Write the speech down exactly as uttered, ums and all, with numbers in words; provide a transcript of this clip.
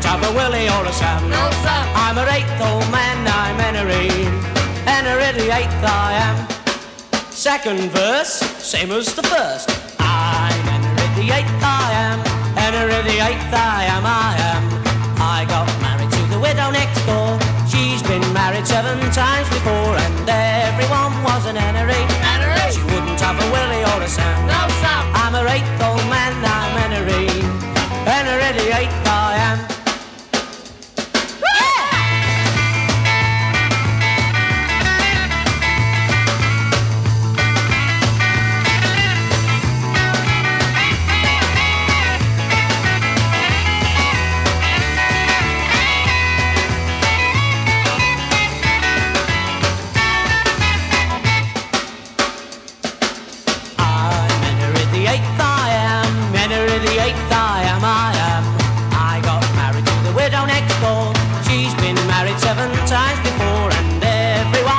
have a Willie or a Sam. No, sir. I'm a eighth old man, I'm Henry. Henry the eighth I am. Second verse, same as the first. I'm Henry the eighth I am. Henry the eighth I am, I am. I got married to the widow next door. She's been married seven times before, and everyone was an Henry. Henry. She wouldn't have a Willie or a Sam. No, sir. I'm her eighth old